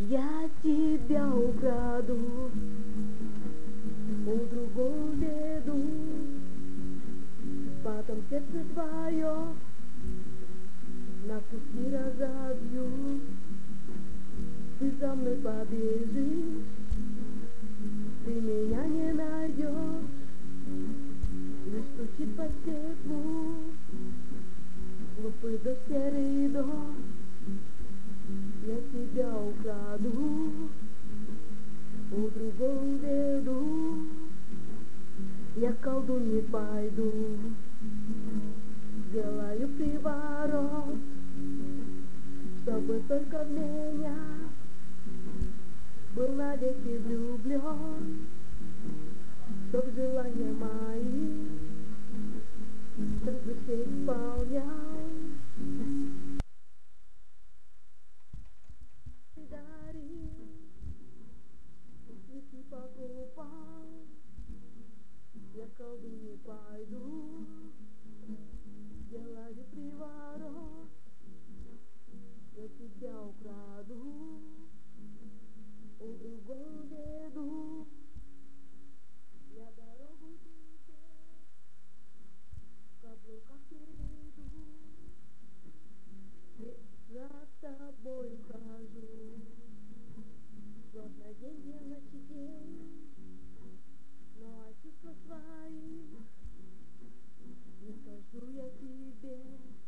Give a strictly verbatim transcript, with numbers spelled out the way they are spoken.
Я тебя украду, у другого веду, потом сердце твое на куски разобью. Ты за мной побежишь, ты меня не найдешь, лишь стучит по стеклу глупый дождь, серый дождь. Я тебя украду, у другого веду, я к колдунье пойду, сделаю приворот, чтобы только в меня был навеки влюблен, чтоб желания мои сразу все исполнял. Дарил, цветы покупал, я к колдунье пойду, сделаю приворот, я тебя украду, у другого веду, я дорогу тебе в каблуках перейду, за тобой хожу, сложно день не ночи день, но о чувствах своих не скажу я тебе.